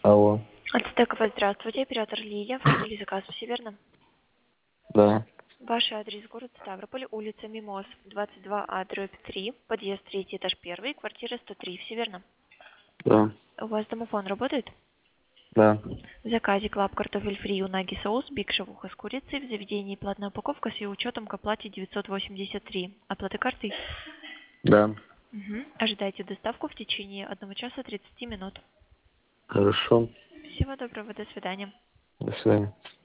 Алло. Ацтекова, здравствуйте, оператор Лилия, оформили заказ, все верно? Да. Ваш адрес: город Ставрополь, улица Мимоз, 22А, дробь 3, подъезд 3, этаж 1, квартира 103, все верно? Да. У вас домофон работает? Да. В заказе клаб картофель фри унаги соус, биг шавуха с курицей, в заведении платная упаковка с ее учетом к оплате 983. Оплата картой? Да. Угу. Ожидайте доставку в течение 1 часа 30 минут. Хорошо. Всего доброго, до свидания. До свидания.